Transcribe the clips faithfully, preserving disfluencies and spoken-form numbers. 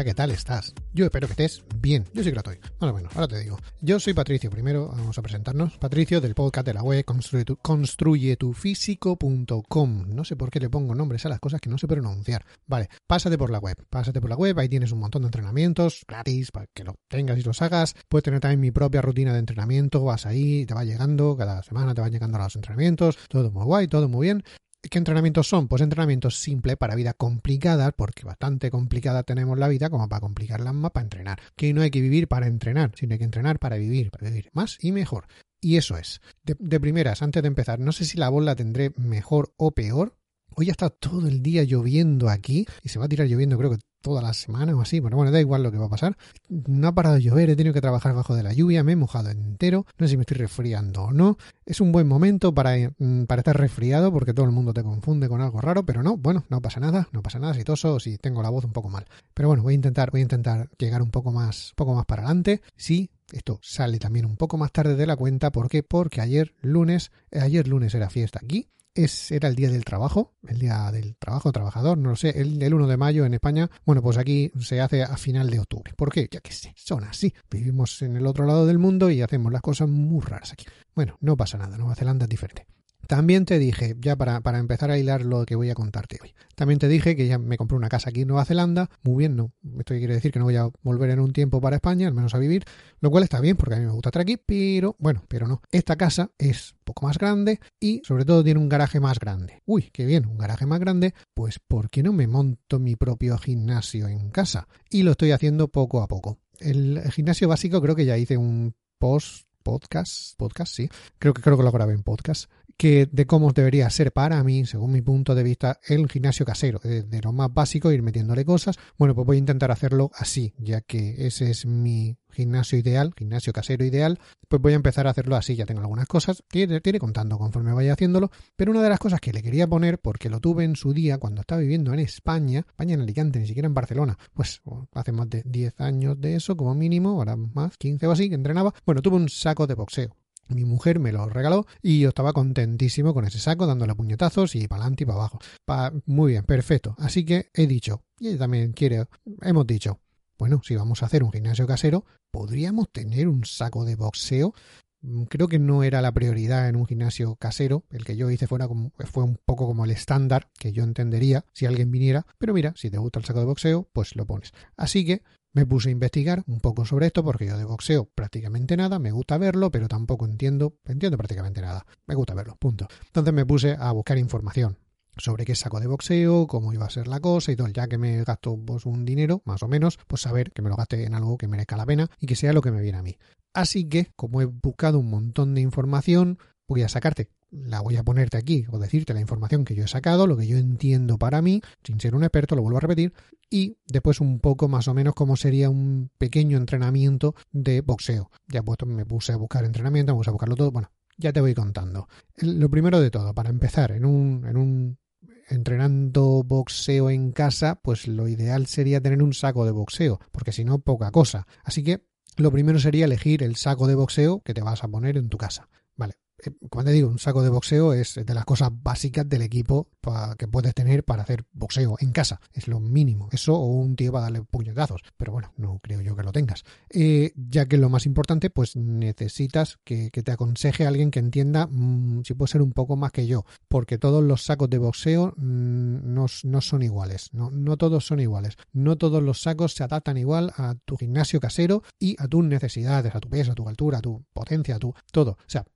¿qué tal estás? Yo espero que estés bien. Yo sí que lo estoy. Más o menos, ahora te digo. Yo soy Patricio. Primero vamos a presentarnos. Patricio, del podcast de la web construye tu físico punto com. No sé por qué le pongo nombres a las cosas que no sé pronunciar. Vale, pásate por la web. Pásate por la web. Ahí tienes un montón de entrenamientos gratis para que los tengas y los hagas. Puedes tener también mi propia rutina de entrenamiento. Vas ahí, te va llegando. Cada semana te van llegando los entrenamientos. Todo muy guay, todo muy bien. ¿Qué entrenamientos son? Pues entrenamientos simples para vida complicada, porque bastante complicada tenemos la vida como para complicarla más para entrenar. Que no hay que vivir para entrenar, sino hay que entrenar para vivir, para vivir más y mejor. Y eso es. De, de primeras, antes de empezar, no sé si la voz la tendré mejor o peor. Hoy ha estado todo el día lloviendo aquí y se va a tirar lloviendo creo que toda la semana o así, pero bueno, da igual lo que va a pasar. No ha parado de llover, he tenido que trabajar bajo de la lluvia, me he mojado entero, no sé si me estoy resfriando o no. Es un buen momento para, para estar resfriado porque todo el mundo te confunde con algo raro, pero no, bueno, no pasa nada, no pasa nada si toso o si tengo la voz un poco mal. Pero bueno, voy a intentar, voy a intentar llegar un poco más, un poco más para adelante. Sí, esto sale también un poco más tarde de la cuenta, ¿por qué? Porque ayer lunes, ayer lunes era fiesta aquí. Es, era el día del trabajo, el día del trabajo trabajador, no lo sé, el, el uno de mayo en España. Bueno, pues aquí se hace a final de octubre. ¿Por qué? Ya que sé, son así. Vivimos en el otro lado del mundo y hacemos las cosas muy raras aquí. Bueno, no pasa nada, Nueva Zelanda es diferente. También te dije, ya para, para empezar a hilar lo que voy a contarte hoy, también te dije que ya me compré una casa aquí en Nueva Zelanda. Muy bien, no, esto quiere decir que no voy a volver en un tiempo para España, al menos a vivir, lo cual está bien porque a mí me gusta estar aquí, pero bueno, pero no. Esta casa es un poco más grande y sobre todo tiene un garaje más grande. Uy, qué bien, un garaje más grande, pues ¿por qué no me monto mi propio gimnasio en casa? Y lo estoy haciendo poco a poco. El gimnasio básico creo que ya hice un post, podcast, podcast, sí, creo que creo que lo grabé en podcast, que de cómo debería ser para mí, según mi punto de vista, el gimnasio casero, de, de lo más básico, ir metiéndole cosas. Bueno, pues voy a intentar hacerlo así, ya que ese es mi gimnasio ideal, gimnasio casero ideal, pues voy a empezar a hacerlo así. Ya tengo algunas cosas, tiene, tiene contando conforme vaya haciéndolo, pero una de las cosas que le quería poner, porque lo tuve en su día cuando estaba viviendo en España, España en Alicante, ni siquiera en Barcelona, pues hace más de diez años de eso, como mínimo, ahora más, quince o así, que entrenaba. Bueno, tuve un saco de boxeo. Mi mujer me lo regaló y yo estaba contentísimo con ese saco, dándole puñetazos y para adelante y para abajo. Pa, muy bien, perfecto. Así que he dicho, y ella también quiere, hemos dicho, bueno, si vamos a hacer un gimnasio casero, ¿podríamos tener un saco de boxeo? Creo que no era la prioridad en un gimnasio casero. El que yo hice fuera como, fue un poco como el estándar que yo entendería si alguien viniera. Pero mira, si te gusta el saco de boxeo, pues lo pones. Así que me puse a investigar un poco sobre esto porque yo de boxeo prácticamente nada, me gusta verlo, pero tampoco entiendo, entiendo prácticamente nada. Me gusta verlo, punto. Entonces me puse a buscar información sobre qué saco de boxeo, cómo iba a ser la cosa y todo. Ya que me gasto pues, un dinero, más o menos, pues saber que me lo gaste en algo que merezca la pena y que sea lo que me viene a mí. Así que, como he buscado un montón de información, voy a sacarte, la voy a ponerte aquí o decirte la información que yo he sacado, lo que yo entiendo para mí, sin ser un experto, lo vuelvo a repetir, y después un poco más o menos cómo sería un pequeño entrenamiento de boxeo. Ya pues me puse a buscar entrenamiento, me puse a buscarlo todo, bueno, ya te voy contando. Lo primero de todo, para empezar, en un, en un entrenando boxeo en casa, pues lo ideal sería tener un saco de boxeo, porque si no, poca cosa. Así que lo primero sería elegir el saco de boxeo que te vas a poner en tu casa. Vale, como te digo, un saco de boxeo es de las cosas básicas del equipo pa, que puedes tener para hacer boxeo en casa. Es lo mínimo. Eso o un tío para darle puñetazos. Pero bueno, no creo yo que lo tengas. Eh, ya que lo más importante, pues necesitas que, que te aconseje alguien que entienda mmm, si puede ser un poco más que yo. Porque todos los sacos de boxeo mmm, no, no son iguales. No, no todos son iguales. No todos los sacos se adaptan igual a tu gimnasio casero y a tus necesidades, a tu peso, a tu altura, a tu potencia, a tu todo. O sea,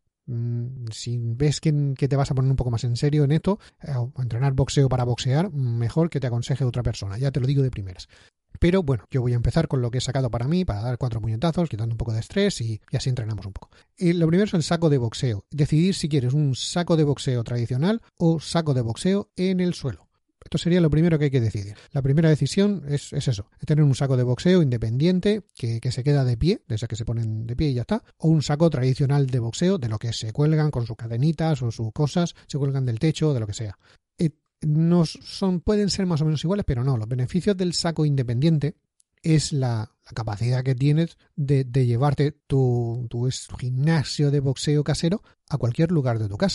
si ves que, que te vas a poner un poco más en serio en esto, eh, o entrenar boxeo para boxear, mejor que te aconseje otra persona, ya te lo digo de primeras. Pero bueno, yo voy a empezar con lo que he sacado para mí, para dar cuatro puñetazos, quitando un poco de estrés y, y así entrenamos un poco. Y lo primero es el saco de boxeo. Decidir si quieres un saco de boxeo tradicional o saco de boxeo en el suelo. Esto sería lo primero que hay que decidir. La primera decisión es, es eso, es tener un saco de boxeo independiente que, que se queda de pie, de esas que se ponen de pie y ya está, o un saco tradicional de boxeo, de lo que se cuelgan con sus cadenitas o sus cosas, se cuelgan del techo, de lo que sea. Eh, no son, pueden ser más o menos iguales, pero no, los beneficios del saco independiente es la, la capacidad que tienes de, de llevarte tu, tu gimnasio de boxeo casero a cualquier lugar de tu casa.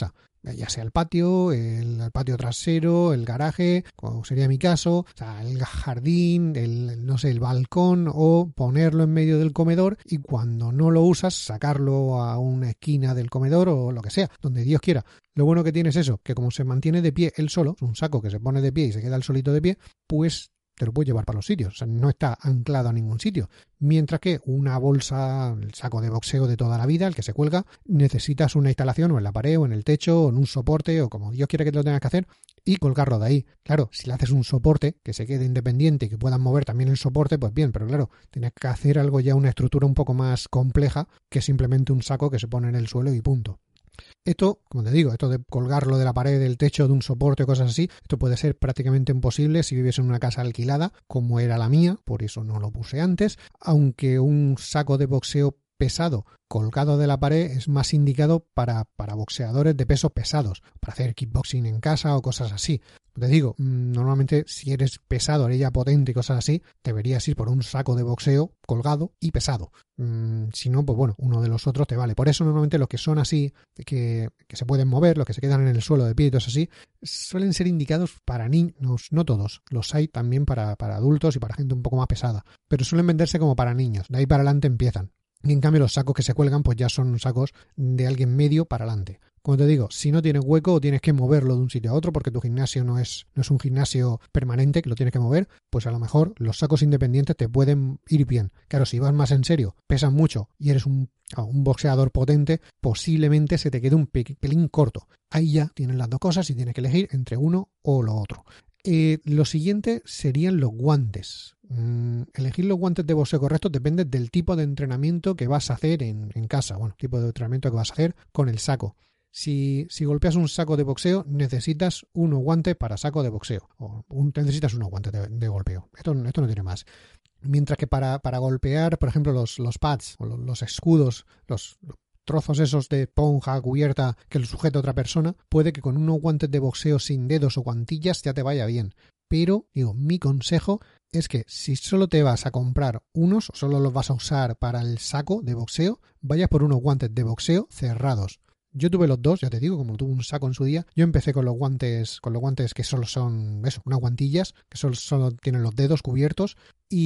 ya sea el patio, el, el patio trasero, el garaje, como sería mi caso, o sea, el jardín, el, no sé, el balcón, o ponerlo en medio del comedor y cuando no lo usas, sacarlo a una esquina del comedor o lo que sea, donde Dios quiera. Lo bueno que tiene es eso, que como se mantiene de pie él solo, es un saco que se pone de pie y se queda él solito de pie, pues te lo puedes llevar para los sitios, o sea, no está anclado a ningún sitio. Mientras que una bolsa, el saco de boxeo de toda la vida, el que se cuelga, necesitas una instalación o en la pared o en el techo o en un soporte o como Dios quiera que te lo tengas que hacer y colgarlo de ahí. Claro, si le haces un soporte que se quede independiente y que puedan mover también el soporte, pues bien, pero claro, tienes que hacer algo ya, una estructura un poco más compleja que simplemente un saco que se pone en el suelo y punto. Esto, como te digo, esto de colgarlo de la pared, del techo, de un soporte o cosas así, esto puede ser prácticamente imposible si vives en una casa alquilada, como era la mía, por eso no lo puse antes, aunque un saco de boxeo pesado colgado de la pared es más indicado para, para boxeadores de pesos pesados, para hacer kickboxing en casa o cosas así. Te digo, normalmente si eres pesado, eres ya potente y cosas así, deberías ir por un saco de boxeo colgado y pesado. Mm, si no, pues bueno, uno de los otros te vale. Por eso normalmente los que son así, que, que se pueden mover, los que se quedan en el suelo de pie y todo así, suelen ser indicados para niños, no todos. Los hay también para, para adultos y para gente un poco más pesada, pero suelen venderse como para niños. De ahí para adelante empiezan. Y en cambio los sacos que se cuelgan pues ya son sacos de alguien medio para adelante. Como te digo, si no tienes hueco o tienes que moverlo de un sitio a otro porque tu gimnasio no es, no es un gimnasio permanente que lo tienes que mover, pues a lo mejor los sacos independientes te pueden ir bien. Claro, si vas más en serio, pesan mucho y eres un, un boxeador potente, posiblemente se te quede un pe- pelín corto. Ahí ya tienes las dos cosas y tienes que elegir entre uno o lo otro. Eh, lo siguiente serían los guantes. Mm, elegir los guantes de boxeo correctos depende del tipo de entrenamiento que vas a hacer en, en casa. Bueno, tipo de entrenamiento que vas a hacer con el saco. Si, si golpeas un saco de boxeo, necesitas unos guantes para saco de boxeo. O un, necesitas unos guantes de, de golpeo. Esto, esto no tiene más. Mientras que para, para golpear, por ejemplo, los, los pads o los, los escudos, los, los trozos esos de esponja cubierta que lo sujeta otra persona, puede que con unos guantes de boxeo sin dedos o guantillas ya te vaya bien. Pero, digo, mi consejo es que si solo te vas a comprar unos o solo los vas a usar para el saco de boxeo, vayas por unos guantes de boxeo cerrados. Yo tuve los dos, ya te digo, como tuve un saco en su día, yo empecé con los guantes, con los guantes que solo son eso, unas guantillas, que solo, solo tienen los dedos cubiertos,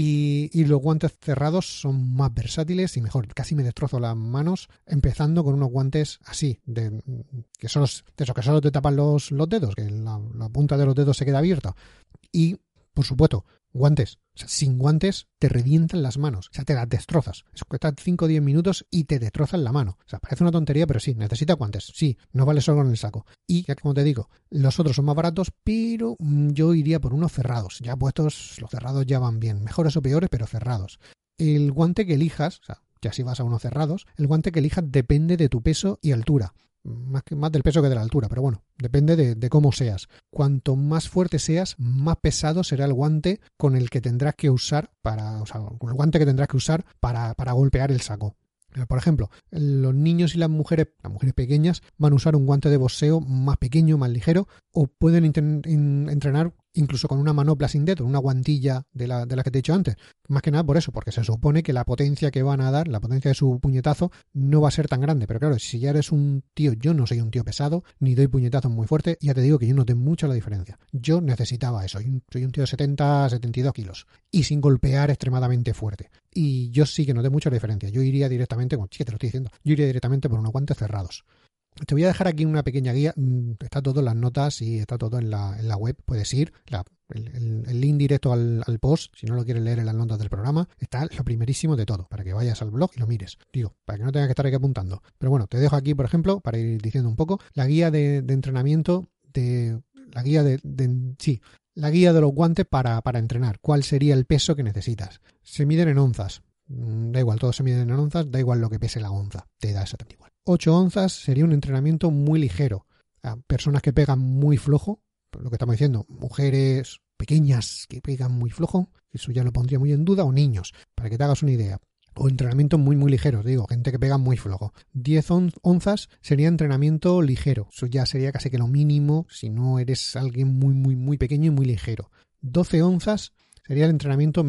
y, y los guantes cerrados son más versátiles y mejor. Casi me destrozo las manos empezando con unos guantes así, de que solo, de eso, que solo te tapan los, los dedos, que la, la punta de los dedos se queda abierta. Y, por supuesto, guantes. O sea, sin guantes te revientan las manos. O sea, te las destrozas. Es que estás cinco o diez minutos y te destrozan la mano. O sea, parece una tontería, pero sí, necesita guantes. Sí, no vale solo con el saco. Y, ya como te digo, los otros son más baratos, pero yo iría por unos cerrados. Ya puestos, los cerrados ya van bien. Mejores o peores, pero cerrados. El guante que elijas, o sea, ya si vas a unos cerrados, el guante que elijas depende de tu peso y altura. Más, que, más del peso que de la altura, pero bueno, depende de, de cómo seas. Cuanto más fuerte seas, más pesado será el guante con el que tendrás que usar para, o sea, con el guante que tendrás que usar para, para golpear el saco. Por ejemplo, los niños y las mujeres, las mujeres pequeñas, van a usar un guante de boxeo más pequeño, más ligero, o pueden entrenar incluso con una manopla sin dedo, una guantilla de la, de la que te he dicho antes. Más que nada por eso, porque se supone que la potencia que van a dar, la potencia de su puñetazo, no va a ser tan grande. Pero claro, si ya eres un tío, yo no soy un tío pesado, ni doy puñetazos muy fuertes, ya te digo que yo noté mucho la diferencia. Yo necesitaba eso, soy un tío de setenta, setenta y dos kilos, y sin golpear extremadamente fuerte. Y yo sí que noté mucho la diferencia. Yo iría directamente, bueno, sí que te lo estoy diciendo, yo iría directamente por unos guantes cerrados. Te voy a dejar aquí una pequeña guía, está todo en las notas y está todo en la, en la web, puedes ir, la, el, el, el link directo al, al post, si no lo quieres leer en las notas del programa, está lo primerísimo de todo, para que vayas al blog y lo mires, digo, para que no tengas que estar aquí apuntando. Pero bueno, te dejo aquí, por ejemplo, para ir diciendo un poco, la guía de, de entrenamiento, de la guía de, de sí, la guía de los guantes para, para entrenar, cuál sería el peso que necesitas. Se miden en onzas. Da igual, todos se miden en onzas, da igual lo que pese la onza, te da exactamente igual. ocho onzas sería un entrenamiento muy ligero. A personas que pegan muy flojo, lo que estamos diciendo, mujeres pequeñas que pegan muy flojo, eso ya lo pondría muy en duda, o niños, para que te hagas una idea. O entrenamientos muy muy ligeros, digo, gente que pega muy flojo. diez onzas sería entrenamiento ligero, eso ya sería casi que lo mínimo si no eres alguien muy muy muy pequeño y muy ligero. doce onzas sería el entrenamiento medio.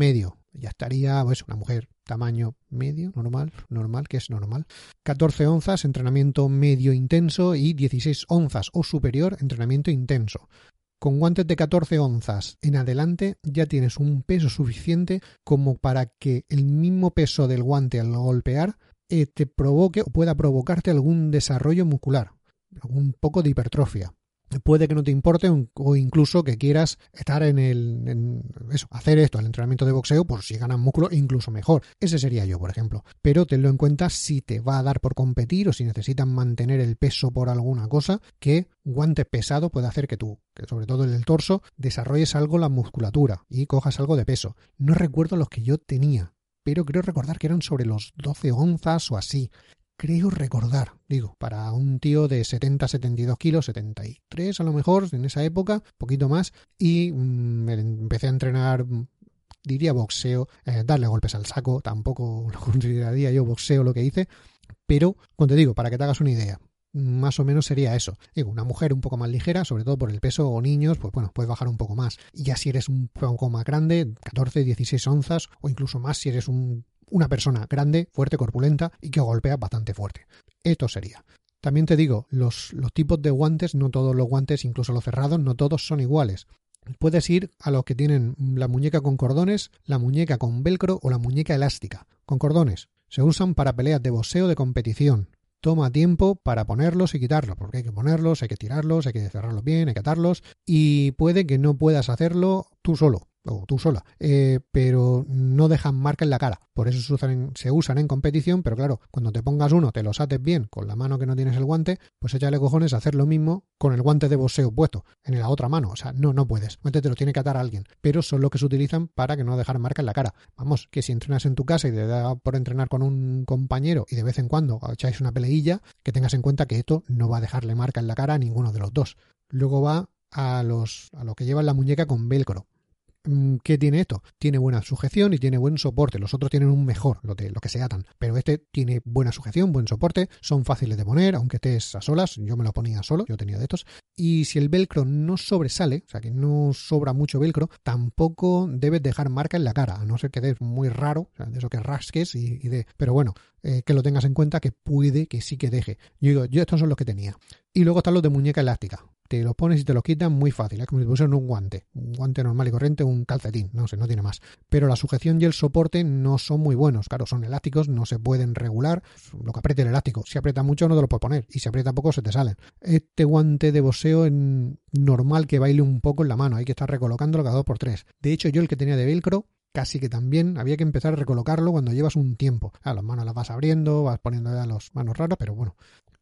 Ya estaría, pues, una mujer tamaño medio, normal, normal, que es normal. catorce onzas, entrenamiento medio intenso, y dieciséis onzas o superior, entrenamiento intenso. Con guantes de catorce onzas en adelante ya tienes un peso suficiente como para que el mismo peso del guante al golpear eh, te provoque o pueda provocarte algún desarrollo muscular, un poco de hipertrofia. Puede que no te importe o incluso que quieras estar en el en eso, hacer esto, el entrenamiento de boxeo, por si ganas músculo, incluso mejor. Ese sería yo, por ejemplo. Pero tenlo en cuenta si te va a dar por competir o si necesitas mantener el peso por alguna cosa, que guante pesado puede hacer que tú, que sobre todo en el torso, desarrolles algo la musculatura y cojas algo de peso. No recuerdo los que yo tenía, pero creo recordar que eran sobre los doce onzas o así. Creo recordar, digo, para un tío de setenta, setenta y dos kilos, setenta y tres a lo mejor, en esa época, poquito más, y mmm, empecé a entrenar, diría boxeo, eh, darle golpes al saco, tampoco lo consideraría yo boxeo lo que hice, pero, cuando te digo, para que te hagas una idea, más o menos sería eso. Digo, una mujer un poco más ligera, sobre todo por el peso, o niños, pues bueno, puedes bajar un poco más. Y ya si eres un poco más grande, catorce, dieciséis onzas, o incluso más si eres un una persona grande, fuerte, corpulenta y que golpea bastante fuerte. Esto sería. También te digo, los, los tipos de guantes, no todos los guantes, incluso los cerrados, no todos son iguales. Puedes ir a los que tienen la muñeca con cordones, la muñeca con velcro o la muñeca elástica. Con cordones. Se usan para peleas de boxeo de competición. Toma tiempo para ponerlos y quitarlos, porque hay que ponerlos, hay que tirarlos, hay que cerrarlos bien, hay que atarlos, y puede que no puedas hacerlo tú solo o tú sola, eh, pero no dejan marca en la cara, por eso se usan, en, se usan en competición, pero claro, cuando te pongas uno, te los ates bien con la mano que no tienes el guante, pues échale cojones a hacer lo mismo con el guante de boxeo puesto en la otra mano, o sea, no, no puedes, antes te lo tiene que atar a alguien, pero son los que se utilizan para que no dejar marca en la cara. Vamos, que si entrenas en tu casa y te da por entrenar con un compañero y de vez en cuando echáis una peleilla, que tengas en cuenta que esto no va a dejarle marca en la cara a ninguno de los dos. Luego va a los a lo que llevan la muñeca con velcro. ¿Qué tiene esto? Tiene buena sujeción y tiene buen soporte. Los otros tienen un mejor, lo, de, lo que se atan. Pero este tiene buena sujeción, buen soporte. Son fáciles de poner, aunque estés a solas. Yo me lo ponía solo, yo tenía de estos. Y si el velcro no sobresale, o sea que no sobra mucho velcro, tampoco debes dejar marca en la cara, a no ser que des muy raro, o sea, de eso que rasques y, y de... Pero bueno, eh, que lo tengas en cuenta que puede que sí que deje. Yo digo, yo estos son los que tenía. Y luego están los de muñeca elástica. Te los pones y te los quitan muy fácil, es como si pusieran un guante, un guante normal y corriente, un calcetín, no sé, no tiene más. Pero la sujeción y el soporte no son muy buenos, claro, son elásticos, no se pueden regular, lo que apriete el elástico, si aprieta mucho no te lo puedes poner, y si aprieta poco se te salen. Este guante de boxeo es normal que baile un poco en la mano, hay que estar recolocándolo cada dos por tres. De hecho, yo el que tenía de velcro, casi que también había que empezar a recolocarlo cuando llevas un tiempo. Ah, las manos las vas abriendo, vas poniendo ya las manos raras, pero bueno.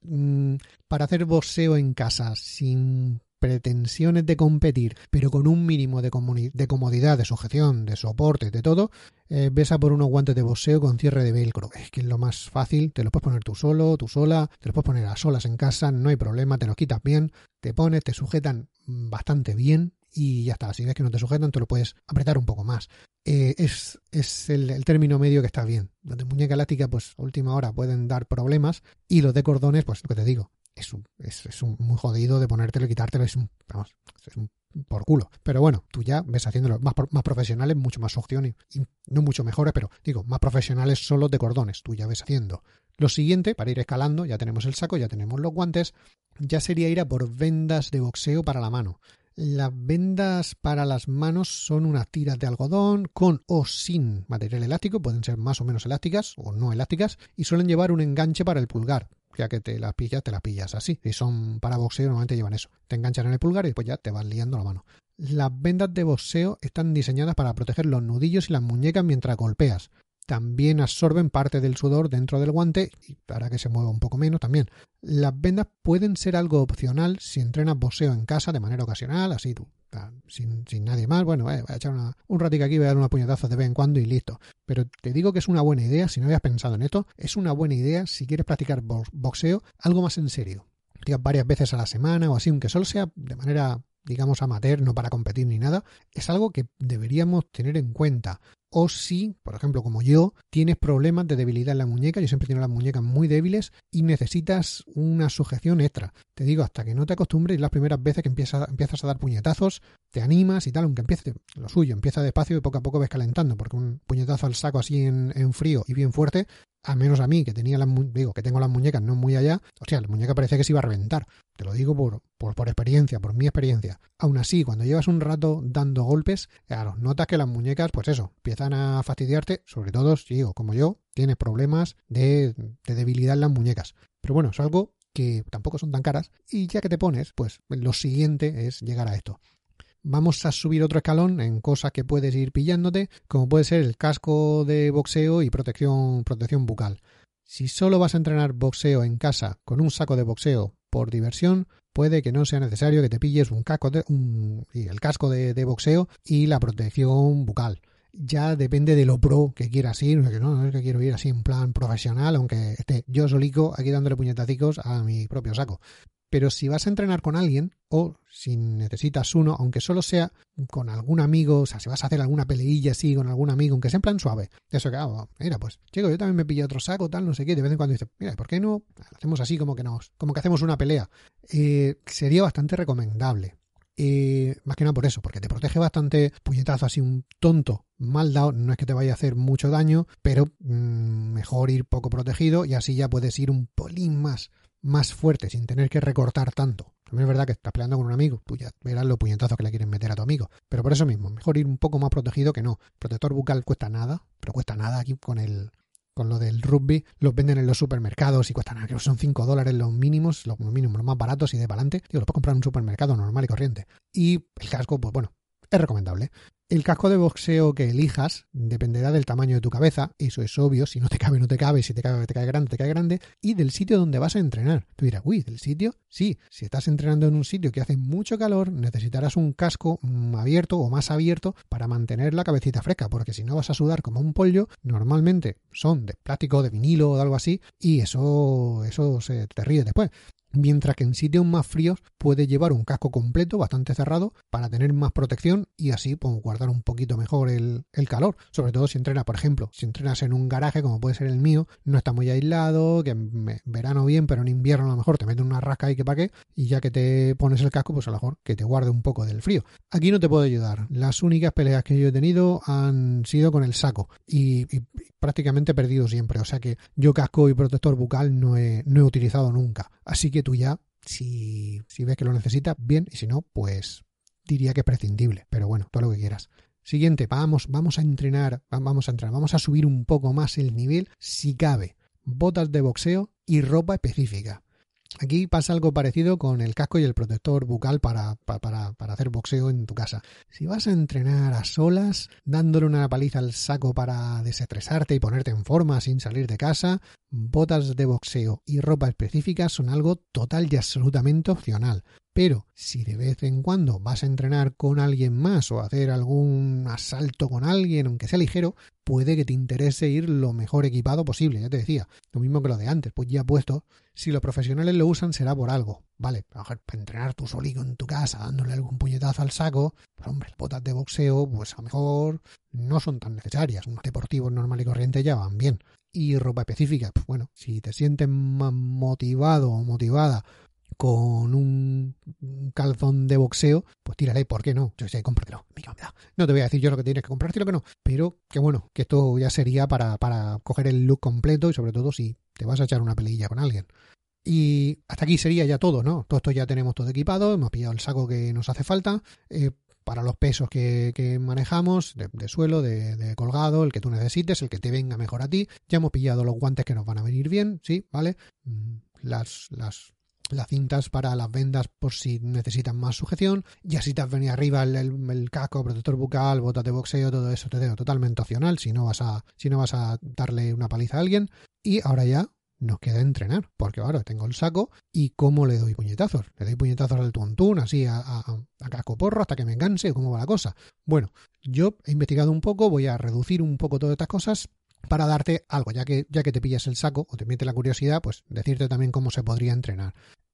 Para hacer boxeo en casa sin pretensiones de competir, pero con un mínimo de, de comodidad, de sujeción, de soporte, de todo, eh, ves a por unos guantes de boxeo con cierre de velcro. Es que es lo más fácil, te los puedes poner tú solo, tú sola, te los puedes poner a solas en casa, no hay problema, te los quitas bien, te pones, te sujetan bastante bien y ya está. Si ves que no te sujetan, te lo puedes apretar un poco más. Eh, es es el, el término medio que está bien. Los de muñeca elástica, pues a última hora pueden dar problemas, y los de cordones, pues lo que te digo, es un, es, es un muy jodido de ponértelo y quitártelo, es un, vamos, es un por culo. Pero bueno, tú ya ves haciéndolo más, más profesionales, mucho más opción y, y no mucho mejores, pero digo, más profesionales son los de cordones, tú ya ves haciendo. Lo siguiente, para ir escalando, ya tenemos el saco, ya tenemos los guantes, ya sería ir a por vendas de boxeo para la mano. Las vendas para las manos son unas tiras de algodón con o sin material elástico, pueden ser más o menos elásticas o no elásticas, y suelen llevar un enganche para el pulgar. Ya que te las pillas, te las pillas así. Si son para boxeo, normalmente llevan eso. Te enganchan en el pulgar y después ya te vas liando la mano. Las vendas de boxeo están diseñadas para proteger los nudillos y las muñecas mientras golpeas. También absorben parte del sudor dentro del guante y para que se mueva un poco menos también. Las vendas pueden ser algo opcional si entrenas boxeo en casa de manera ocasional, así tú, sin, sin nadie más. Bueno, eh, voy a echar una, un ratito aquí, voy a dar unos puñetazos de vez en cuando y listo. Pero te digo que es una buena idea, si no habías pensado en esto, es una buena idea si quieres practicar boxeo algo más en serio. Varias veces a la semana o así, aunque solo sea de manera digamos amateur, no para competir ni nada, es algo que deberíamos tener en cuenta. O si, por ejemplo, como yo, tienes problemas de debilidad en la muñeca, yo siempre tengo las muñecas muy débiles y necesitas una sujeción extra. Te digo, hasta que no te acostumbres, las primeras veces que empiezas, empiezas a dar puñetazos, te animas y tal, aunque empiece lo suyo, empieza despacio y poco a poco ves calentando, porque un puñetazo al saco así en, en frío y bien fuerte, al menos a mí, que tenía las digo que tengo las muñecas no muy allá, o sea, la muñeca parecía que se iba a reventar. Te lo digo por, por, por experiencia, por mi experiencia. Aún así, cuando llevas un rato dando golpes, claro, notas que las muñecas, pues eso, empiezan a fastidiarte, sobre todo si, digo, como yo, tienes problemas de, de debilidad en las muñecas. Pero bueno, es algo que tampoco son tan caras y ya que te pones, pues lo siguiente es llegar a esto. Vamos a subir otro escalón en cosas que puedes ir pillándote, como puede ser el casco de boxeo y protección, protección bucal. Si solo vas a entrenar boxeo en casa con un saco de boxeo por diversión, puede que no sea necesario que te pilles un casco de, un, el casco de, de boxeo y la protección bucal. Ya depende de lo pro que quieras ir, que no, no es que quiero ir así en plan profesional, aunque esté yo solico aquí dándole puñetacicos a mi propio saco. Pero si vas a entrenar con alguien o si necesitas uno, aunque solo sea con algún amigo, o sea, si vas a hacer alguna peleilla así con algún amigo, aunque sea en plan suave, eso que hago, mira, pues, chico, yo también me pillé otro saco, tal, no sé qué, de vez en cuando dices, mira, ¿por qué no hacemos así como que nos, como que hacemos una pelea? Eh, sería bastante recomendable. Eh, más que nada por eso, porque te protege bastante. Puñetazo así un tonto mal dado, no es que te vaya a hacer mucho daño, pero mmm, mejor ir poco protegido y así ya puedes ir un polín más más fuerte sin tener que recortar tanto. También es verdad que estás peleando con un amigo, tú ya verás los puñetazos que le quieren meter a tu amigo, pero por eso mismo, mejor ir un poco más protegido que no. Protector bucal cuesta nada, pero cuesta nada aquí con el con lo del rugby, los venden en los supermercados y cuestan nada, creo que son cinco dólares los mínimos, los mínimos, los más baratos y de para adelante, tío, los puedes comprar en un supermercado normal y corriente. Y el casco, pues bueno, es recomendable. El casco de boxeo que elijas dependerá del tamaño de tu cabeza, eso es obvio, si no te cabe, no te cabe, si te cabe, te cae grande, te cae grande, y del sitio donde vas a entrenar. Tú dirás, uy, ¿del sitio? Sí, si estás entrenando en un sitio que hace mucho calor, necesitarás un casco abierto o más abierto para mantener la cabecita fresca, porque si no vas a sudar como un pollo, normalmente son de plástico, de vinilo o de algo así, y eso, eso se te ríe después. Mientras que en sitios más fríos puedes llevar un casco completo, bastante cerrado, para tener más protección y así pues, guardar un poquito mejor el, el calor. Sobre todo si entrenas, por ejemplo, si entrenas en un garaje como puede ser el mío, no está muy aislado, que en verano bien, pero en invierno a lo mejor te mete una rasca y que pa' qué, y ya que te pones el casco, pues a lo mejor que te guarde un poco del frío. Aquí no te puedo ayudar. Las únicas peleas que yo he tenido han sido con el saco y, y prácticamente he perdido siempre. O sea que yo casco y protector bucal no he, no he utilizado nunca. Así que tú ya, si, si ves que lo necesitas, bien, y si no, pues diría que es prescindible, pero bueno, todo lo que quieras. Siguiente, vamos, vamos a entrenar, vamos a entrenar, vamos a subir un poco más el nivel, si cabe, botas de boxeo y ropa específica. Aquí pasa algo parecido con el casco y el protector bucal para, para, para hacer boxeo en tu casa. Si vas a entrenar a solas, dándole una paliza al saco para desestresarte y ponerte en forma sin salir de casa, botas de boxeo y ropa específica son algo total y absolutamente opcional. Pero si de vez en cuando vas a entrenar con alguien más o hacer algún asalto con alguien, aunque sea ligero, puede que te interese ir lo mejor equipado posible. Ya te decía, lo mismo que lo de antes, pues ya puesto, si los profesionales lo usan será por algo. Vale, para entrenar tú solito en tu casa, dándole algún puñetazo al saco, pues hombre, las botas de boxeo, pues a lo mejor no son tan necesarias. Unos deportivos normal y corriente ya van bien. Y ropa específica, pues bueno, si te sientes más motivado o motivada con un calzón de boxeo, pues tírale, ¿por qué no? Yo sé, cómpratelo. Mira, mira. No te voy a decir yo lo que tienes que comprarte y lo que no, pero que bueno, que esto ya sería para, para coger el look completo y sobre todo si te vas a echar una peleilla con alguien. Y hasta aquí sería ya todo, ¿no? Todo esto ya tenemos todo equipado, hemos pillado el saco que nos hace falta, eh, para los pesos que, que manejamos, de, de suelo, de, de colgado, el que tú necesites, el que te venga mejor a ti. Ya hemos pillado los guantes que nos van a venir bien, sí, ¿vale? Las, las, las cintas para las vendas por si necesitan más sujeción. Y así te has venido arriba el, el, el casco, protector bucal, botas de boxeo, todo eso te digo totalmente opcional si no vas a, si no vas a darle una paliza a alguien. Y ahora ya nos queda entrenar, porque ahora tengo el saco y cómo le doy puñetazos. Le doy puñetazos al tuntún, así a, a, a casco porro hasta que me canse, ¿cómo va la cosa? Bueno, yo he investigado un poco, voy a reducir un poco todas estas cosas para darte algo, ya que, ya que te pillas el saco o te mete la curiosidad, pues decirte también cómo se podría entrenar.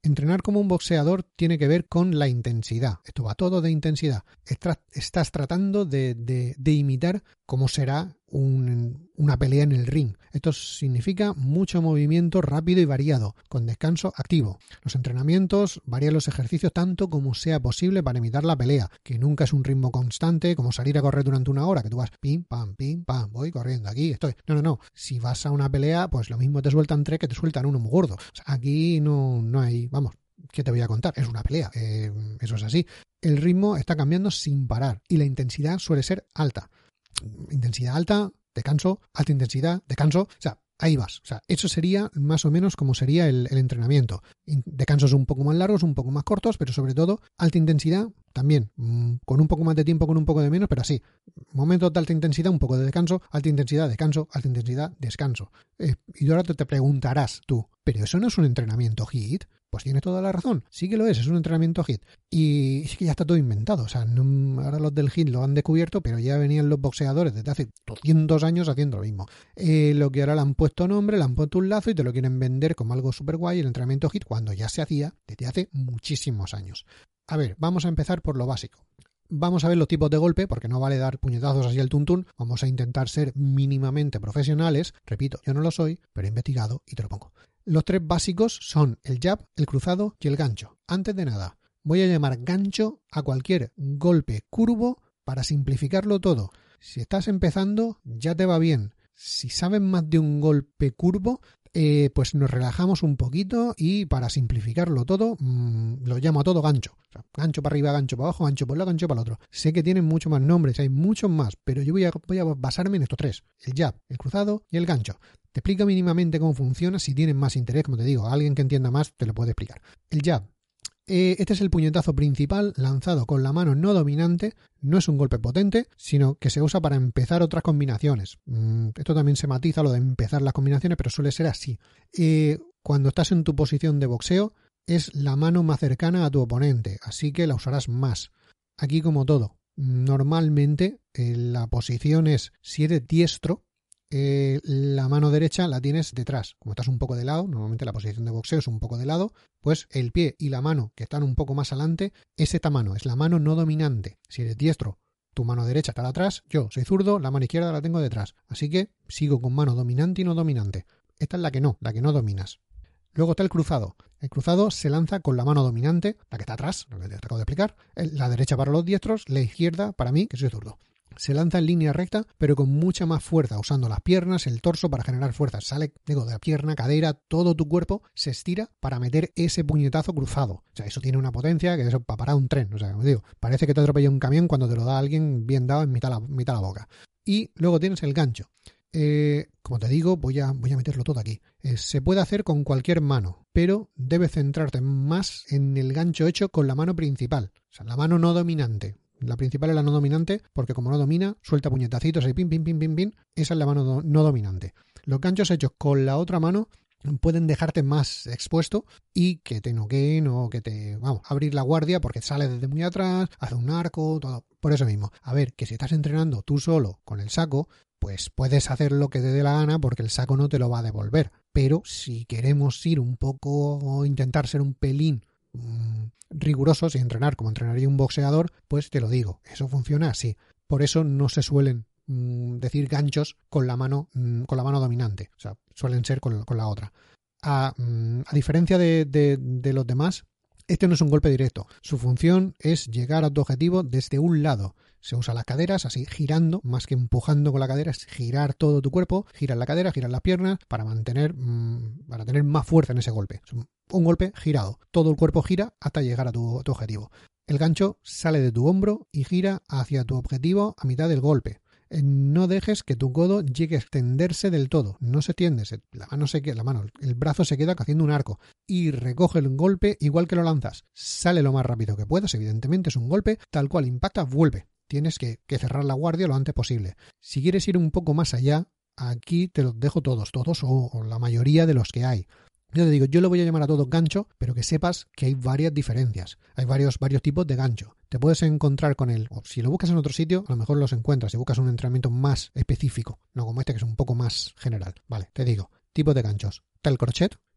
Entrenar como un boxeador tiene que ver con la intensidad. Esto va todo de intensidad. Estás tratando de, de, de imitar cómo será un, una pelea en el ring. Esto significa mucho movimiento rápido y variado, con descanso activo. Los entrenamientos varían los ejercicios tanto como sea posible para imitar la pelea, que nunca es un ritmo constante como salir a correr durante una hora, que tú vas pim, pam, pim, pam, voy corriendo, aquí estoy. No, no, no. Si vas a una pelea, pues lo mismo te sueltan tres que te sueltan uno muy gordo. O sea, aquí no, no hay, vamos, ¿qué te voy a contar? Es una pelea, eh, eso es así. El ritmo está cambiando sin parar y la intensidad suele ser alta. Intensidad alta, descanso, alta intensidad, descanso, o sea, ahí vas. O sea, eso sería más o menos como sería el, el entrenamiento. Descansos un poco más largos, un poco más cortos, pero sobre todo alta intensidad también, mmm, con un poco más de tiempo, con un poco de menos, pero así. Momentos de alta intensidad, un poco de descanso, alta intensidad, descanso, alta intensidad, descanso. Eh, y ahora te, te preguntarás tú, ¿pero eso no es un entrenamiento HIIT? Pues tienes toda la razón, sí que lo es, es un entrenamiento HIIT. Y es que ya está todo inventado, o sea, no, ahora los del HIIT lo han descubierto, pero ya venían los boxeadores desde hace doscientos años haciendo lo mismo. Eh, lo que ahora le han puesto nombre, le han puesto un lazo y te lo quieren vender como algo súper guay, el entrenamiento HIIT, cuando ya se hacía desde hace muchísimos años. A ver, vamos a empezar por lo básico. Vamos a ver los tipos de golpe, porque no vale dar puñetazos así al tuntún. Vamos a intentar ser mínimamente profesionales. Repito, yo no lo soy, pero he investigado y te lo pongo. Los tres básicos son el jab, el cruzado y el gancho. Antes de nada, voy a llamar gancho a cualquier golpe curvo para simplificarlo todo. Si estás empezando, ya te va bien. Si sabes más de un golpe curvo, eh, pues nos relajamos un poquito y para simplificarlo todo, mmm, lo llamo a todo gancho. O sea, gancho para arriba, gancho para abajo, gancho por un lado, gancho para el otro. Sé que tienen muchos más nombres, hay muchos más, pero yo voy a, voy a basarme en estos tres. El jab, el cruzado y el gancho. Te explico mínimamente cómo funciona. Si tienes más interés, como te digo, alguien que entienda más te lo puede explicar. El jab. Eh, este es el puñetazo principal lanzado con la mano no dominante. No es un golpe potente, sino que se usa para empezar otras combinaciones. Mm, esto también se matiza lo de empezar las combinaciones, pero suele ser así. Eh, cuando estás en tu posición de boxeo, es la mano más cercana a tu oponente, así que la usarás más. Aquí, como todo, normalmente eh, la posición es, si eres diestro, Eh, la mano derecha la tienes detrás. Como estás un poco de lado, normalmente la posición de boxeo es un poco de lado, pues el pie y la mano que están un poco más adelante es esta mano, es la mano no dominante. Si eres diestro, tu mano derecha está atrás, yo soy zurdo, la mano izquierda la tengo detrás. Así que sigo con mano dominante y no dominante. Esta es la que no, la que no dominas. Luego está el cruzado. El cruzado se lanza con la mano dominante, la que está atrás, lo que te acabo de explicar, la derecha para los diestros, la izquierda para mí, que soy zurdo. Se lanza en línea recta, pero con mucha más fuerza, usando las piernas, el torso para generar fuerza. Sale, digo, de la pierna, cadera, todo tu cuerpo se estira para meter ese puñetazo cruzado. O sea, eso tiene una potencia que eso para parar un tren. O sea, como digo, parece que te atropella un camión cuando te lo da alguien bien dado en mitad de la, mitad de la boca. Y luego tienes el gancho. Eh, como te digo, voy a, voy a meterlo todo aquí. Eh, se puede hacer con cualquier mano, pero debes centrarte más en el gancho hecho con la mano principal, o sea, la mano no dominante. La principal es la no dominante, porque como no domina, suelta puñetacitos y pim, pim, pim, pim, pim. Esa es la mano no dominante. Los ganchos hechos con la otra mano pueden dejarte más expuesto y que te noqueen o que te, vamos, abrir la guardia porque sale desde muy atrás, hace un arco, todo. Por eso mismo. A ver, que si estás entrenando tú solo con el saco, pues puedes hacer lo que te dé la gana porque el saco no te lo va a devolver. Pero si queremos ir un poco o intentar ser un pelín mmm, rigurosos y entrenar como entrenaría un boxeador, pues te lo digo, eso funciona así. Por eso no se suelen mmm, decir ganchos con la mano mmm, con la mano dominante, o sea, suelen ser con, con la otra. A, mmm, a diferencia de, de, de los demás, este no es un golpe directo. Su función es llegar a tu objetivo desde un lado. Se usa las caderas, así girando, más que empujando con la cadera, es girar todo tu cuerpo, girar la cadera, girar las piernas, para mantener, mmm, para tener más fuerza en ese golpe. Es un, un golpe girado. Todo el cuerpo gira hasta llegar a tu, a tu objetivo. El gancho sale de tu hombro y gira hacia tu objetivo a mitad del golpe. No dejes que tu codo llegue a extenderse del todo. No se tiende, se, la mano se queda, la mano, el brazo se queda haciendo un arco y recoge el golpe igual que lo lanzas. Sale lo más rápido que puedas, evidentemente es un golpe, tal cual impacta, vuelve. Tienes que, que cerrar la guardia lo antes posible. Si quieres ir un poco más allá, aquí te los dejo todos, todos o, o la mayoría de los que hay. Yo te digo, yo lo voy a llamar a todo gancho, pero que sepas que hay varias diferencias. Hay varios, varios tipos de gancho. Te puedes encontrar con él, o si lo buscas en otro sitio, a lo mejor los encuentras. Si buscas un entrenamiento más específico, no como este que es un poco más general. Vale, te digo, tipos de ganchos. Está el crochet,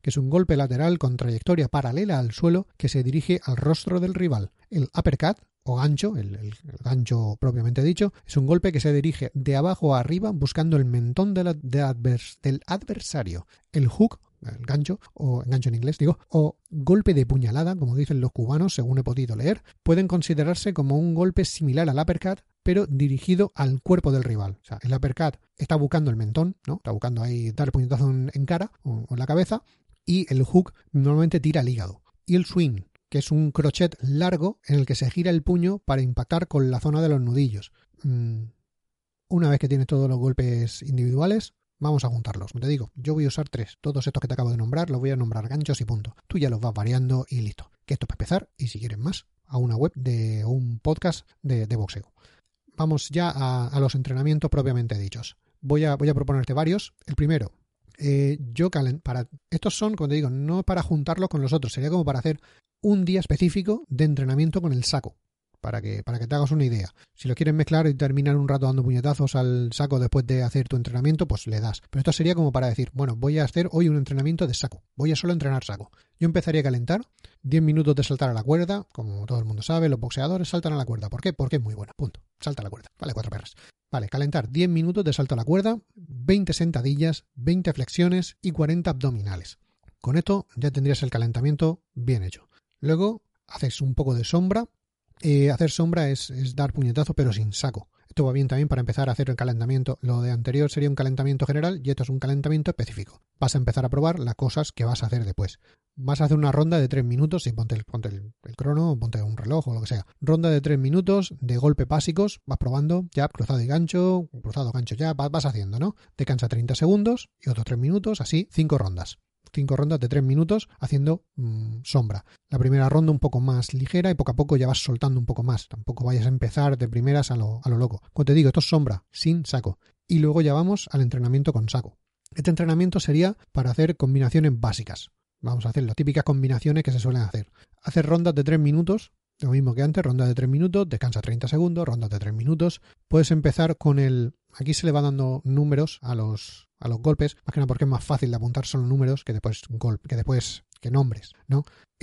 que es un golpe lateral con trayectoria paralela al suelo que se dirige al rostro del rival. El uppercut, o gancho, el, el, el gancho propiamente dicho, es un golpe que se dirige de abajo a arriba buscando el mentón de la, de advers, del adversario. El hook, el gancho, o gancho en inglés digo, o golpe de puñalada, como dicen los cubanos según he podido leer, pueden considerarse como un golpe similar al uppercut, pero dirigido al cuerpo del rival. O sea, el uppercut está buscando el mentón, ¿no? Está buscando ahí dar puñetazo en, en cara o, o en la cabeza, y el hook normalmente tira al hígado. Y el swing, que es un crochet largo en el que se gira el puño para impactar con la zona de los nudillos. Mm. Una vez que tienes todos los golpes individuales, vamos a juntarlos. Como te digo, yo voy a usar tres. Todos estos que te acabo de nombrar los voy a nombrar ganchos y punto. Tú ya los vas variando y listo. Que esto para empezar, y si quieres más, a una web de un podcast de, de boxeo. Vamos ya a, a los entrenamientos propiamente dichos. Voy a, voy a proponerte varios. El primero, eh, yo calen, para estos son, como te digo, no para juntarlos con los otros, sería como para hacer un día específico de entrenamiento con el saco, para que, para que te hagas una idea. Si lo quieres mezclar y terminar un rato dando puñetazos al saco después de hacer tu entrenamiento, pues le das. Pero esto sería como para decir, bueno, voy a hacer hoy un entrenamiento de saco, voy a solo entrenar saco. Yo empezaría a calentar, diez minutos de saltar a la cuerda, como todo el mundo sabe, los boxeadores saltan a la cuerda. ¿Por qué? Porque es muy buena, punto. Salta a la cuerda, vale, cuatro perras. Vale, calentar diez minutos de salto a la cuerda, veinte sentadillas, veinte flexiones y cuarenta abdominales. Con esto ya tendrías el calentamiento bien hecho. Luego haces un poco de sombra. Eh, hacer sombra es, es dar puñetazo pero sin saco. Esto va bien también para empezar a hacer el calentamiento. Lo de anterior sería un calentamiento general y esto es un calentamiento específico. Vas a empezar a probar las cosas que vas a hacer después. Vas a hacer una ronda de tres minutos y ponte, el, ponte el, el crono, ponte un reloj o lo que sea. Ronda de tres minutos de golpes básicos. Vas probando jab, cruzado y gancho, cruzado, gancho, jab. Vas, vas haciendo, ¿no? Descansa treinta segundos y otros tres minutos, así cinco rondas. Cinco rondas de tres minutos haciendo mmm, sombra. La primera ronda un poco más ligera y poco a poco ya vas soltando un poco más. Tampoco vayas a empezar de primeras a lo, a lo loco. Como te digo, esto es sombra, sin saco. Y luego ya vamos al entrenamiento con saco. Este entrenamiento sería para hacer combinaciones básicas. Vamos a hacer las típicas combinaciones que se suelen hacer. Hacer rondas de tres minutos, lo mismo que antes, ronda de tres minutos, descansa treinta segundos, rondas de tres minutos. Puedes empezar con el... Aquí se le va dando números a los... a los golpes, más que nada porque es más fácil de apuntar solo números que después golpe, que después que nombres, ¿no?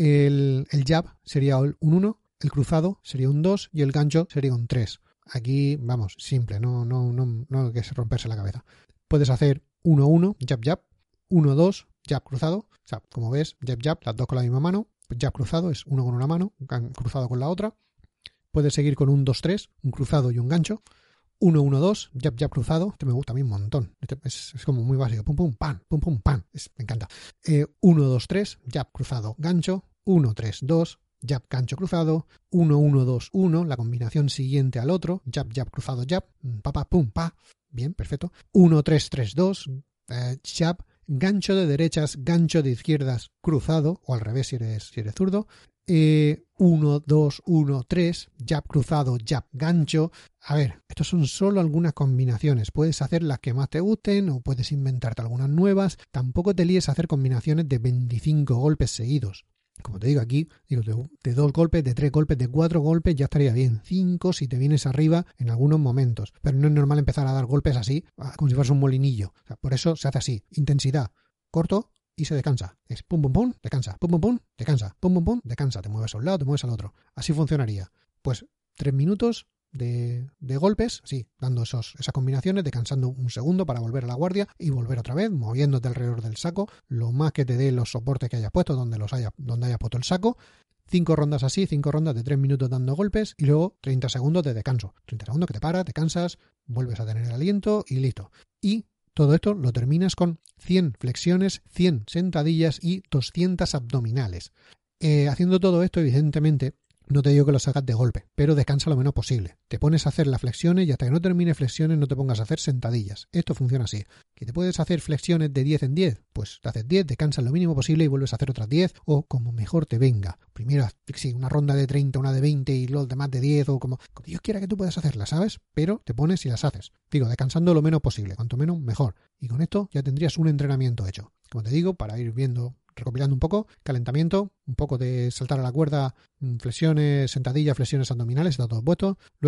El, el jab sería un uno, el cruzado sería un dos y el gancho sería un tres. Aquí, vamos, simple, no, no, no, no hay que romperse la cabeza. Puedes hacer uno uno, jab jab, uno dos, jab cruzado, o sea, como ves, jab jab, las dos con la misma mano, jab cruzado es uno con una mano, cruzado con la otra. Puedes seguir con un dos tres, un cruzado y un gancho. uno uno dos, jab jab cruzado, este me gusta a mí un montón, este es, es como muy básico, pum pum pan, pum pum pan, es, me encanta. Eh, uno dos tres, jab cruzado, gancho, uno tres dos, jab gancho cruzado, uno uno dos uno, la combinación siguiente al otro, jab jab cruzado jab, pa pa pum pa, bien, perfecto. uno tres tres dos, eh, jab, gancho de derechas, gancho de izquierdas, cruzado, o al revés si eres, si eres zurdo. Eh, uno, dos, uno, tres, jab cruzado, jab gancho. A ver, estos son solo algunas combinaciones. Puedes hacer las que más te gusten o puedes inventarte algunas nuevas. Tampoco te líes a hacer combinaciones de veinticinco golpes seguidos. Como te digo aquí, digo de, de dos golpes, de tres golpes, de cuatro golpes ya estaría bien. Cinco si te vienes arriba en algunos momentos. Pero no es normal empezar a dar golpes así, como si fueras un molinillo. O sea, por eso se hace así. Intensidad, corto y se descansa. Es pum pum pum, descansa, pum pum pum, descansa, pum pum pum, descansa. Te mueves a un lado, te mueves al otro. Así funcionaría. Pues tres minutos de, de golpes, sí, dando esos, esas combinaciones, descansando un segundo para volver a la guardia y volver otra vez, moviéndote alrededor del saco, lo más que te dé los soportes que hayas puesto, donde los haya, donde hayas puesto el saco. Cinco rondas así, cinco rondas de tres minutos dando golpes y luego treinta segundos de descanso. treinta segundos que te paras, te cansas, vuelves a tener el aliento y listo. Y todo esto lo terminas con cien flexiones, cien sentadillas y doscientas abdominales. Eh, haciendo todo esto, evidentemente, no te digo que lo hagas de golpe, pero descansa lo menos posible. Te pones a hacer las flexiones y hasta que no termine flexiones no te pongas a hacer sentadillas. Esto funciona así. ¿Que te puedes hacer flexiones de diez en diez? Pues te haces diez, descansas lo mínimo posible y vuelves a hacer otras diez o como mejor te venga. Primero, sí, una ronda de treinta, una de veinte y los demás de diez o como, como Dios quiera que tú puedas hacerlas, ¿sabes? Pero te pones y las haces. Digo, descansando lo menos posible. Cuanto menos, mejor. Y con esto ya tendrías un entrenamiento hecho. Como te digo, para ir viendo... recopilando un poco, calentamiento, un poco de saltar a la cuerda, flexiones, sentadillas, flexiones abdominales, está todo puesto. Luego,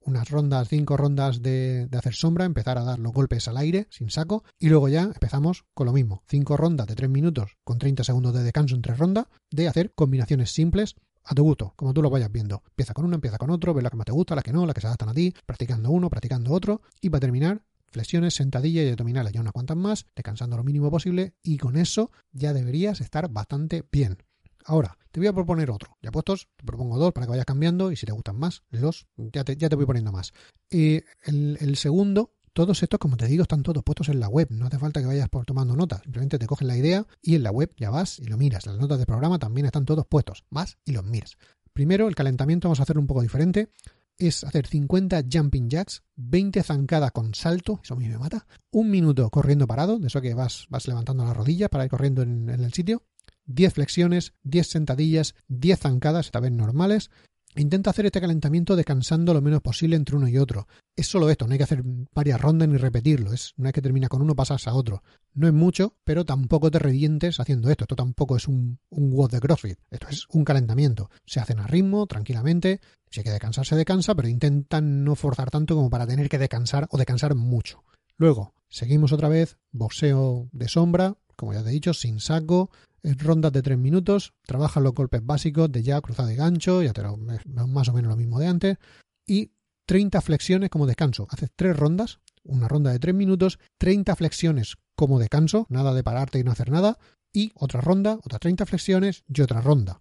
unas rondas, cinco rondas de, de hacer sombra, empezar a dar los golpes al aire sin saco y luego ya empezamos con lo mismo, cinco rondas de tres minutos con treinta segundos de descanso entre rondas de hacer combinaciones simples a tu gusto, como tú lo vayas viendo. Empieza con uno, empieza con otro, ves la que más te gusta, la que no, la que se adaptan a ti, practicando uno, practicando otro y para terminar flexiones, sentadillas y abdominales, ya unas cuantas más, descansando lo mínimo posible y con eso ya deberías estar bastante bien. Ahora, te voy a proponer otro. Ya puestos, te propongo dos para que vayas cambiando y si te gustan más, los ya te, ya te voy poniendo más. Y el, el segundo, todos estos, como te digo, están todos puestos en la web. No hace falta que vayas por tomando notas. Simplemente te coges la idea y en la web ya vas y lo miras. Las notas del programa también están todos puestos. Vas y los miras. Primero, el calentamiento vamos a hacerlo un poco diferente. Es hacer cincuenta jumping jacks, veinte zancadas con salto, eso a mí me mata, un minuto corriendo parado, de eso que vas, vas levantando las rodillas para ir corriendo en, en el sitio, diez flexiones, diez sentadillas, diez zancadas, esta vez normales. Intenta hacer este calentamiento descansando lo menos posible entre uno y otro. Es solo esto, no hay que hacer varias rondas ni repetirlo. Es una vez que termina con uno pasas a otro. No es mucho, pero tampoco te revientes haciendo esto. Esto tampoco es un, un WOD de CrossFit. Esto es un calentamiento. Se hacen a ritmo, tranquilamente. Si hay que descansar, se descansa, pero intentan no forzar tanto como para tener que descansar o descansar mucho. Luego, seguimos otra vez, boxeo de sombra, como ya te he dicho, sin saco, rondas de tres minutos, trabajan los golpes básicos de jab, cruzado y gancho, ya te lo, más o menos lo mismo de antes, y treinta flexiones como descanso. Haces tres rondas, una ronda de tres minutos, treinta flexiones como descanso, nada de pararte y no hacer nada, y otra ronda, otras treinta flexiones y otra ronda.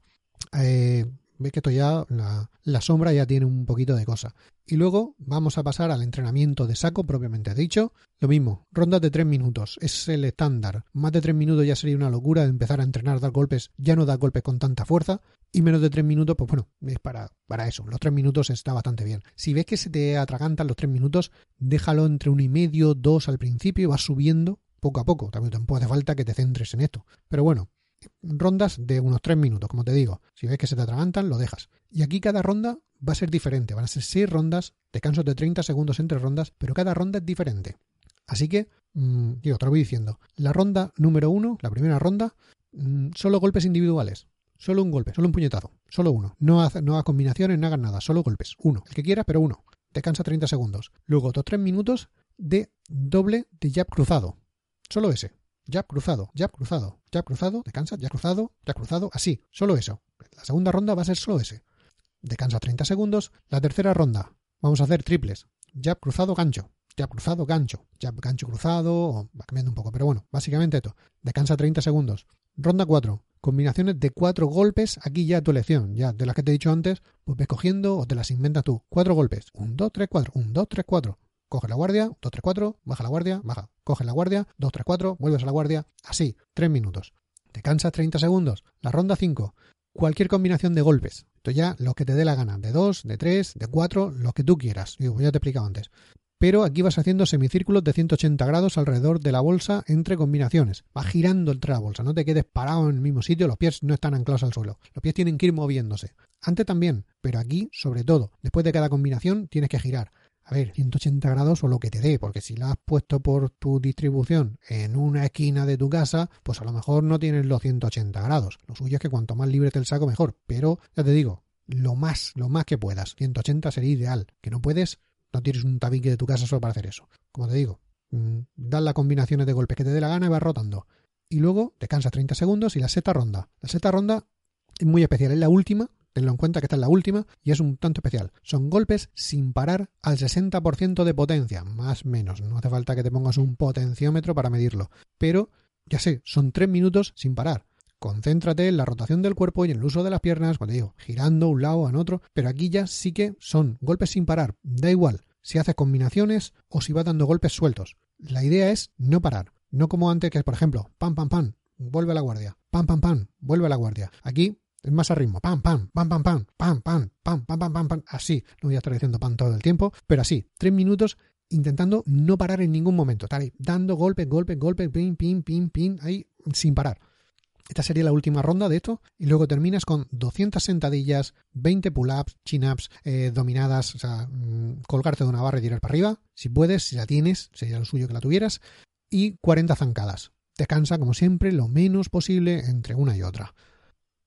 Eh, ves que esto ya, la, la sombra ya tiene un poquito de cosa. Y luego vamos a pasar al entrenamiento de saco propiamente dicho. Lo mismo, rondas de tres minutos, es el estándar. Más de tres minutos ya sería una locura de empezar a entrenar, dar golpes, ya no dar golpes con tanta fuerza. Y menos de tres minutos, pues bueno, es para, para eso. Los tres minutos está bastante bien. Si ves que se te atragantan los tres minutos, déjalo entre uno y medio, dos al principio y vas subiendo poco a poco. También tampoco hace falta que te centres en esto. Pero bueno, rondas de unos tres minutos, como te digo. Si ves que se te atragantan, lo dejas. Y aquí cada ronda va a ser diferente. Van a ser seis rondas, descansos de treinta segundos entre rondas, pero cada ronda es diferente. Así que, mmm, digo, te lo voy diciendo. La ronda número uno, la primera ronda, mmm, solo golpes individuales. Solo un golpe, solo un puñetazo. Solo uno. No hagas no hagas combinaciones, no hagas nada. Solo golpes. Uno. El que quieras, pero uno. Descansa treinta segundos. Luego, otros tres minutos de doble de jab cruzado. Solo ese. Jab cruzado, jab cruzado, jab cruzado, descansa, jab cruzado, jab cruzado, así, solo eso. La segunda ronda va a ser solo ese. Descansa treinta segundos. La tercera ronda, vamos a hacer triples. Jab cruzado, gancho, jab cruzado, gancho, jab, gancho cruzado, o va cambiando un poco, pero bueno, básicamente esto. Descansa treinta segundos. Ronda cuatro, combinaciones de cuatro golpes, aquí ya tu elección, ya de las que te he dicho antes, pues ves cogiendo o te las inventas tú. Cuatro golpes, un, dos, tres, cuatro, un, dos, tres, cuatro. Coge la guardia, dos, tres, cuatro, baja la guardia, baja. Coge la guardia, dos, tres, cuatro, vuelves a la guardia, así, tres minutos. Te cansas treinta segundos. La ronda cinco, cualquier combinación de golpes. Esto ya lo que te dé la gana, de dos, de tres, de cuatro, lo que tú quieras. Digo, ya te he explicado antes. Pero aquí vas haciendo semicírculos de ciento ochenta grados alrededor de la bolsa entre combinaciones. Vas girando entre la bolsa, no te quedes parado en el mismo sitio, los pies no están anclados al suelo. Los pies tienen que ir moviéndose. Antes también, pero aquí sobre todo. Después de cada combinación tienes que girar. A ver, ciento ochenta grados o lo que te dé, porque si la has puesto por tu distribución en una esquina de tu casa, pues a lo mejor no tienes los ciento ochenta grados. Lo suyo es que cuanto más libre te el saco, mejor. Pero, ya te digo, lo más, lo más que puedas. ciento ochenta sería ideal. Que no puedes, no tienes un tabique de tu casa solo para hacer eso. Como te digo, mmm, das las combinaciones de golpes que te dé la gana y vas rotando. Y luego descansas treinta segundos y la sexta ronda. La sexta ronda es muy especial, es la última. Tenlo en cuenta que esta es la última y es un tanto especial. Son golpes sin parar al sesenta por ciento de potencia, más o menos. No hace falta que te pongas un potenciómetro para medirlo. Pero, ya sé, son tres minutos sin parar. Concéntrate en la rotación del cuerpo y en el uso de las piernas, cuando digo, girando un lado a otro. Pero aquí ya sí que son golpes sin parar. Da igual si haces combinaciones o si vas dando golpes sueltos. La idea es no parar. No como antes que, por ejemplo, pam, pam, pam, vuelve a la guardia. Pam, pam, pam, vuelve a la guardia. Aquí es más a ritmo, pam, pam, pam, pam, pam, pam, pam, pam, pam, pam, pam, pam, así. No voy a estar diciendo pam todo el tiempo, pero así, tres minutos intentando no parar en ningún momento. Estar ahí dando golpes, golpes, golpes, pin, pin, pin, pin, ahí sin parar. Esta sería la última ronda de esto y luego terminas con doscientas sentadillas, veinte pull-ups, chin-ups, eh, dominadas, o sea, mmm, colgarte de una barra y tirar para arriba. Si puedes, si la tienes, sería lo suyo que la tuvieras. Y cuarenta zancadas. Descansa, como siempre, lo menos posible entre una y otra.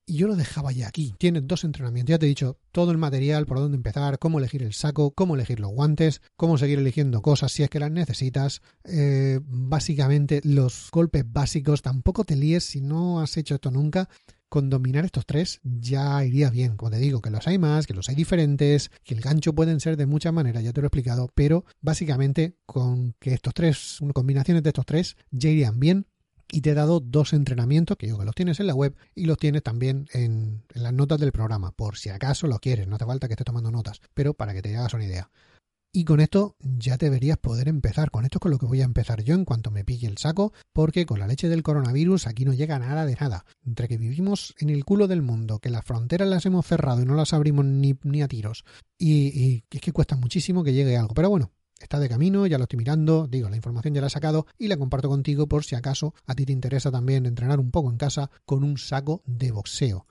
y yo lo dejaba ya aquí. Tienes dos entrenamientos, ya te he dicho todo el material, por dónde empezar, cómo elegir el saco, cómo elegir los guantes, cómo seguir eligiendo cosas si es que las necesitas, eh, básicamente los golpes básicos. Tampoco te líes si no has hecho esto nunca. Con dominar estos tres ya iría bien. Como te digo, que los hay más, que los hay diferentes, que el gancho pueden ser de muchas maneras, ya te lo he explicado, pero básicamente con que estos tres, combinaciones de estos tres ya irían bien. Y te he dado dos entrenamientos, que digo que los tienes en la web y los tienes también en, en las notas del programa, por si acaso lo quieres, no hace falta que estés tomando notas, pero para que te hagas una idea. Y con esto ya deberías poder empezar. Con esto es con lo que voy a empezar yo en cuanto me pille el saco, porque con la leche del coronavirus aquí no llega nada de nada. Entre que vivimos en el culo del mundo, que las fronteras las hemos cerrado y no las abrimos ni, ni a tiros, y, y es que cuesta muchísimo que llegue algo. Pero bueno, está de camino, ya lo estoy mirando, digo, la información ya la he sacado y la comparto contigo por si acaso a ti te interesa también entrenar un poco en casa con un saco de boxeo.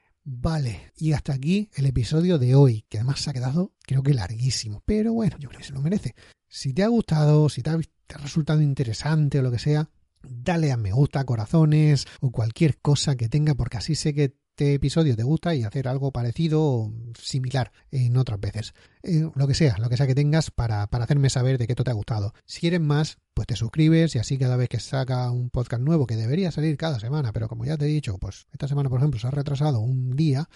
Vale, y hasta aquí el episodio de hoy, que además se ha quedado creo que larguísimo, pero bueno, yo creo que se lo merece. Si te ha gustado, si te ha, te ha resultado interesante o lo que sea, dale a me gusta, corazones o cualquier cosa que tenga, porque así sé que este episodio te gusta y hacer algo parecido o similar en otras veces. Eh, lo que sea, lo que sea que tengas para, para hacerme saber de que esto te ha gustado. Si quieres más, pues te suscribes y así cada vez que saca un podcast nuevo, que debería salir cada semana, pero como ya te he dicho, pues esta semana, por ejemplo, se ha retrasado un día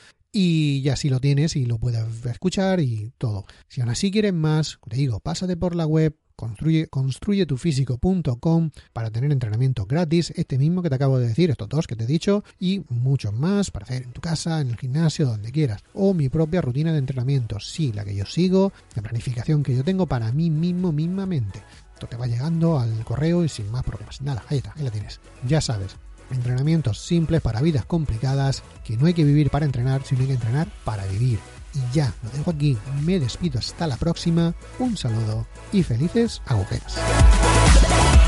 y ya sí lo tienes y lo puedes escuchar y todo. Si aún así quieres más, te digo, pásate por la web Construye, construye tu físico punto com para tener entrenamientos gratis, este mismo que te acabo de decir, estos dos que te he dicho, y muchos más para hacer en tu casa, en el gimnasio, donde quieras. O mi propia rutina de entrenamientos, sí, la que yo sigo, la planificación que yo tengo para mí mismo, mismamente. Esto te va llegando al correo y sin más problemas. Nada, ahí está, ahí la tienes. Ya sabes, entrenamientos simples para vidas complicadas, que no hay que vivir para entrenar, sino hay que entrenar para vivir. Y ya, lo dejo aquí, me despido hasta la próxima, un saludo y felices agujeros.